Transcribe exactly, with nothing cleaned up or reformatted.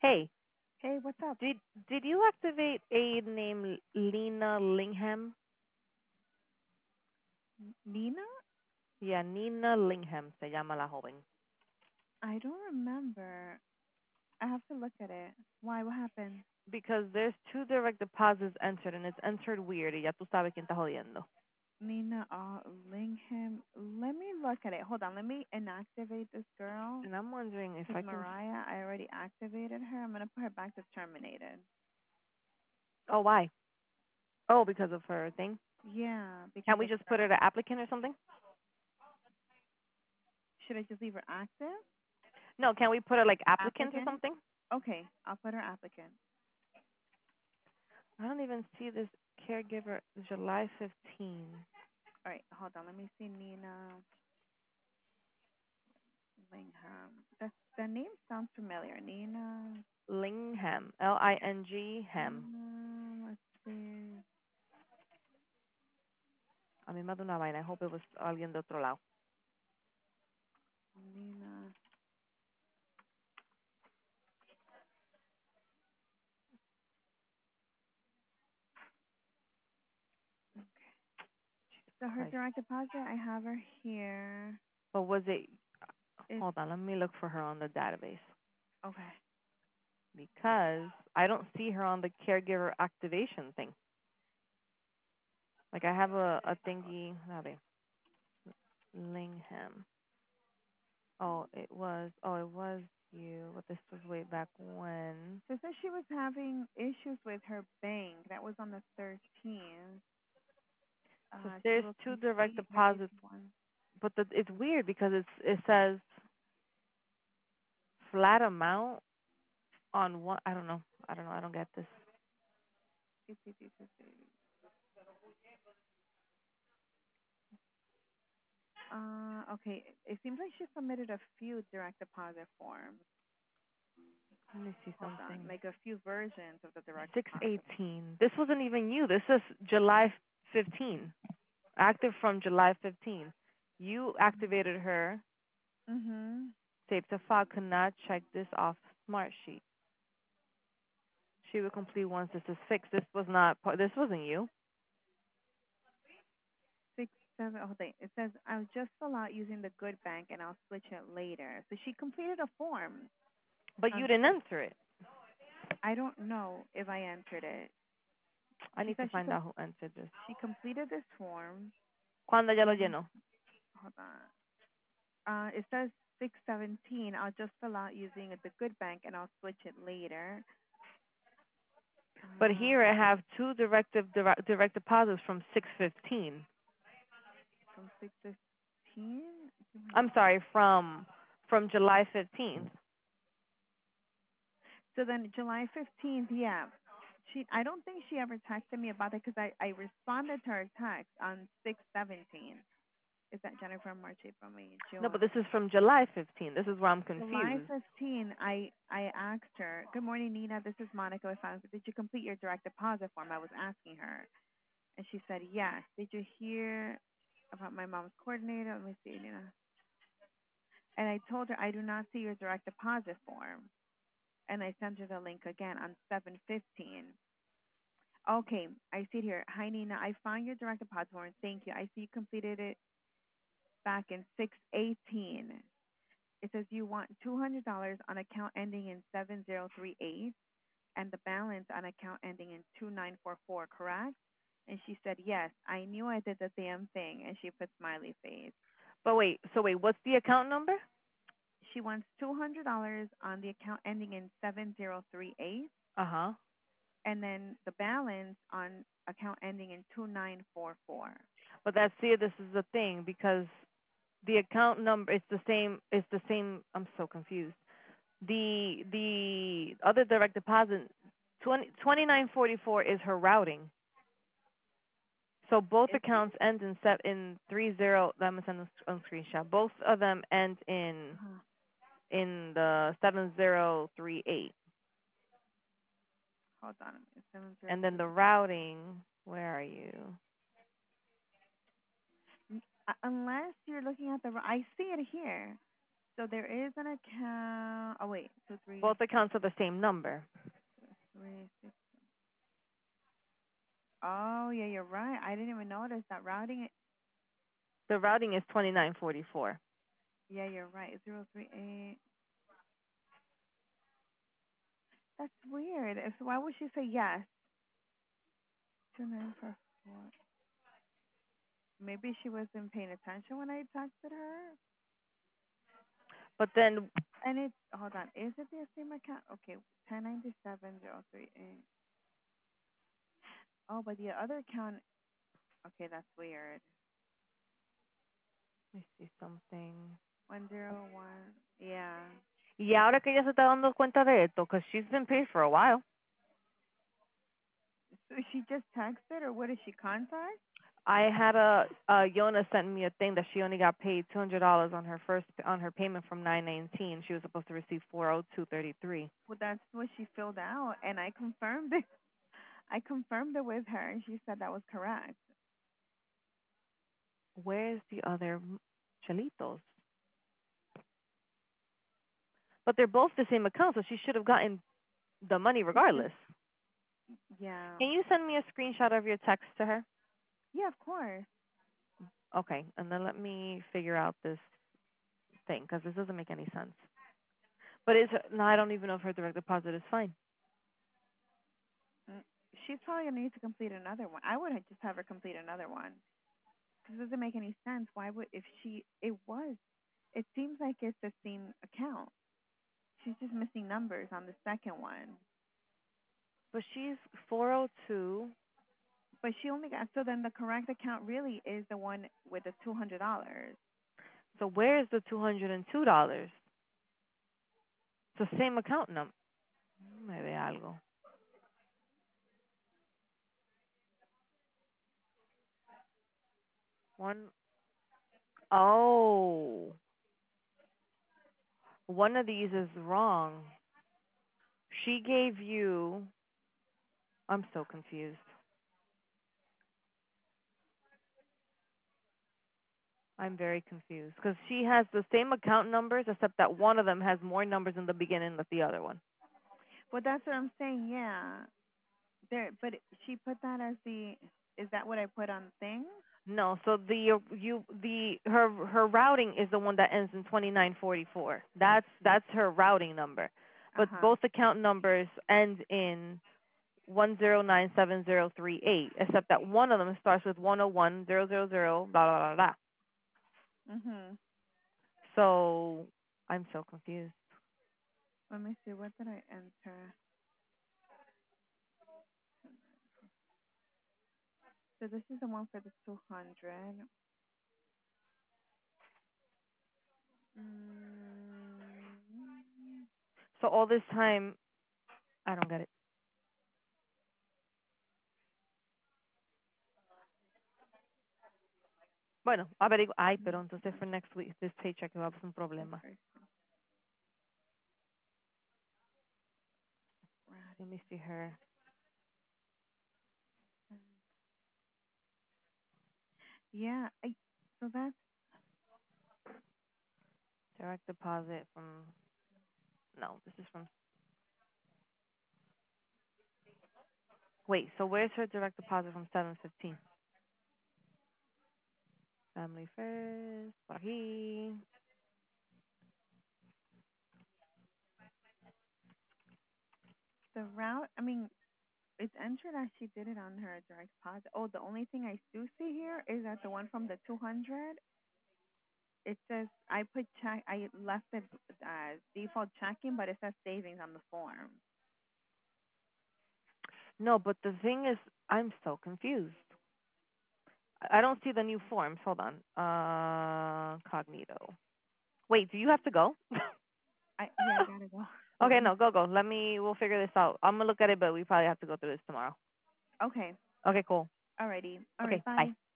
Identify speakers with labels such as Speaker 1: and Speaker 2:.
Speaker 1: Hey,
Speaker 2: Hey, what's up?
Speaker 1: did did you activate a name Lena Lingham?
Speaker 2: N- Nina?
Speaker 1: Yeah, Nina Lingham se llama la joven.
Speaker 2: I don't remember. I have to look at it. Why? What happened?
Speaker 1: Because there's two direct deposits entered and it's entered weird y ya tú sabes quién está jodiendo.
Speaker 2: Nina uh, Lingham. Let me look at it. Hold on. Let me inactivate this girl.
Speaker 1: And I'm wondering if
Speaker 2: Because
Speaker 1: I can.
Speaker 2: Mariah, I already activated her. I'm going to put her back to terminated.
Speaker 1: Oh, why? Oh, because of her thing.
Speaker 2: Yeah, because
Speaker 1: Can't we
Speaker 2: of
Speaker 1: just
Speaker 2: her.
Speaker 1: put her to applicant or something?
Speaker 2: Should I just leave her active?
Speaker 1: No, can't we put her like applicant or
Speaker 2: Applicant?
Speaker 1: something?
Speaker 2: Okay, I'll put her applicant.
Speaker 1: I don't even see this caregiver July fifteenth.
Speaker 2: All right, hold on. Let me see Nina Lingham. That, the name sounds familiar. Nina.
Speaker 1: Lingham, L I N G Ham.
Speaker 2: Um, let's see.
Speaker 1: A mí me da una vaina. I hope it was alguien de otro lado.
Speaker 2: Nina. So her
Speaker 1: Christ.
Speaker 2: direct deposit, I have her here.
Speaker 1: But was it?
Speaker 2: It's
Speaker 1: Hold on, let me look for her on the database
Speaker 2: okay.
Speaker 1: because I don't see her on the caregiver activation thing. Like I have a a thingy. A ver, Lingham. Oh, it was. Oh, it was you. But this was way back when.
Speaker 2: She said she was having issues with her bank. That was on the thirteenth.
Speaker 1: So
Speaker 2: Uh, she
Speaker 1: there's
Speaker 2: will
Speaker 1: two direct
Speaker 2: complete phase
Speaker 1: deposits,
Speaker 2: one.
Speaker 1: but the, it's weird because it's it says flat amount on one. I don't know. I don't know. I don't get this.
Speaker 2: See, see, see, see, see. Uh, okay. It seems like she submitted a few direct deposit forms.
Speaker 1: Let me see
Speaker 2: Hold on,
Speaker 1: something.
Speaker 2: like a few versions of the direct
Speaker 1: Six
Speaker 2: deposit.
Speaker 1: eighteen. This wasn't even you. This is July fifteen. Active from July fifteenth. You activated her.
Speaker 2: Mhm.
Speaker 1: Tape to file cannot check this off smart sheet. She will complete once this is fixed. This was not. This wasn't you.
Speaker 2: Six, seven. Oh, wait. It says I'll just fill out using the Good Bank and I'll switch it later. So she completed a form
Speaker 1: But you
Speaker 2: on
Speaker 1: didn't
Speaker 2: six.
Speaker 1: enter it.
Speaker 2: I don't know if I entered it.
Speaker 1: I
Speaker 2: She
Speaker 1: need to
Speaker 2: said she
Speaker 1: find
Speaker 2: com-
Speaker 1: out who entered this.
Speaker 2: she completed this form
Speaker 1: ¿Cuándo ya lo
Speaker 2: and
Speaker 1: llenó?
Speaker 2: hold on. Uh, it says six seventeen. I'll just fill out using the Good Bank and I'll switch it later.
Speaker 1: But
Speaker 2: Uh,
Speaker 1: here I have two directive direct, direct deposits from six fifteen.
Speaker 2: from six fifteen.
Speaker 1: I'm sorry, from from July fifteenth.
Speaker 2: So then July fifteenth, yeah. She, I don't think she ever texted me about it because I, I responded to her text on six seventeen. Is that Jennifer, March, April, May,
Speaker 1: No, but
Speaker 2: June?
Speaker 1: this is from July fifteenth. This is where I'm
Speaker 2: July
Speaker 1: confused.
Speaker 2: fifteenth, I, I asked her, good morning, Nina. This is Monica with Finance. Did you complete your direct deposit form? I was asking her. And she said, yes. Did you hear about my mom's coordinator? Let me see, Nina. And I told her, I do not see your direct deposit form. And I sent her the link again on seven fifteen. Okay, I see it here. Hi, Nina. I found your direct deposit form. Thank you. I see you completed it back in six eighteen. It says you want two hundred dollars on account ending in seven zero three eight and the balance on account ending in two nine four four, correct? And she said, yes, I knew I did the damn thing. And she put smiley face.
Speaker 1: But wait, so wait, what's the account number?
Speaker 2: She wants two hundred dollars on the account ending in seven zero three eight
Speaker 1: Uh huh.
Speaker 2: and then the balance on account ending in two nine four four.
Speaker 1: But that's see, this is the thing because the account number it's the same. It's the same. I'm so confused. The the other direct deposit twenty twenty nine forty four is her routing. So both
Speaker 2: Is it?
Speaker 1: accounts end in set in three zero. Let me send a on screenshot. Both of them end in
Speaker 2: Uh-huh.
Speaker 1: in the seven zero three eight.
Speaker 2: Hold on a minute. Seven zero
Speaker 1: And then
Speaker 2: three.
Speaker 1: the routing. Where are you?
Speaker 2: Uh, Unless you're looking at the, I see it here. So there is an account. Oh wait, two three
Speaker 1: Both accounts are the same number.
Speaker 2: three six. Oh yeah, you're right. I didn't even notice that routing.
Speaker 1: The routing is twenty-nine forty-four.
Speaker 2: Yeah, you're right. Zero three eight. That's weird. If why would she say yes? Two nine four four. Maybe she wasn't paying attention when I texted her.
Speaker 1: But then,
Speaker 2: And it's hold on. Is it the same account? Okay, ten ninety seven zero three eight. Oh, but the other account. Okay, that's weird.
Speaker 1: let me see something.
Speaker 2: One zero one. Yeah.
Speaker 1: Y ahora que ella se está dando cuenta de esto, because she's been paid for a while.
Speaker 2: So she just texted, or what did she contact?
Speaker 1: I had a, uh Yona sent me a thing that she only got paid two hundred dollars on her first on her payment from nine nineteen. She was supposed to receive four oh two thirty three.
Speaker 2: Well, that's what she filled out, and I confirmed it. I confirmed it with her, and she said that was correct.
Speaker 1: Where's the other chelitos? But they're both the same account, so she should have gotten the money
Speaker 2: It's just,
Speaker 1: regardless.
Speaker 2: yeah,
Speaker 1: Can you send me a screenshot of your text to her?
Speaker 2: yeah, of course.
Speaker 1: Okay, and then let me figure out this thing because this doesn't make any sense. But is her, no, I don't even know if her direct deposit is fine.
Speaker 2: Mm, She's probably gonna need to complete another one. I would just have her complete another one because it doesn't make any sense. Why would if she? It was. It seems like it's the same account. She's just missing numbers on the second one.
Speaker 1: But she's four oh two.
Speaker 2: But she only got so then the correct account really is the one with the two hundred dollars.
Speaker 1: So where is the two hundred two dollars? It's the same account number. Me ve algo. One oh, one of these is wrong. She gave you. I'm so confused. I'm very confused because she has the same account numbers except that one of them has more numbers in the beginning than the other one.
Speaker 2: Well, that's what I'm saying. Yeah, there. But she put that as the. Is that what I put on the thing?
Speaker 1: No, so the you the her her routing is the one that ends in twenty-nine forty-four. That's that's her routing number.
Speaker 2: Uh
Speaker 1: But
Speaker 2: huh.
Speaker 1: both account numbers end in one zero nine seven zero three eight, except that one of them starts with one oh one zero zero zero blah blah blah blah.
Speaker 2: Mhm.
Speaker 1: So I'm so confused.
Speaker 2: Let me see. What did I enter? So this is the one for the two hundred. Mm,
Speaker 1: So all this time I don't get it. Bueno, averiguo. Ay, pero entonces for next week, this paycheck va a ser un
Speaker 2: the
Speaker 1: problema.
Speaker 2: first
Speaker 1: Let me see her
Speaker 2: one. Yeah. I, so that's
Speaker 1: direct deposit from. No, this is from. Wait, so where's her direct deposit from seven fifteen? Family first, por aquí.
Speaker 2: the route. I mean, it's entered as she did it on her direct deposit. Oh, the only thing I do see here is that the one from the two hundred. It says I put check. I left it as default checking, but it says savings on the form.
Speaker 1: No, but the thing is, I'm so confused. I I don't see the new forms. Hold on. Uh, Cognito. Wait, do you have to go?
Speaker 2: I yeah, I gotta go
Speaker 1: Okay,
Speaker 2: soon.
Speaker 1: no, go, go. Let me, we'll figure this out. I'm going to look at it, but we probably have to go through this tomorrow.
Speaker 2: Okay.
Speaker 1: Okay, cool.
Speaker 2: Alrighty. All
Speaker 1: Okay,
Speaker 2: right.
Speaker 1: bye.
Speaker 2: Bye.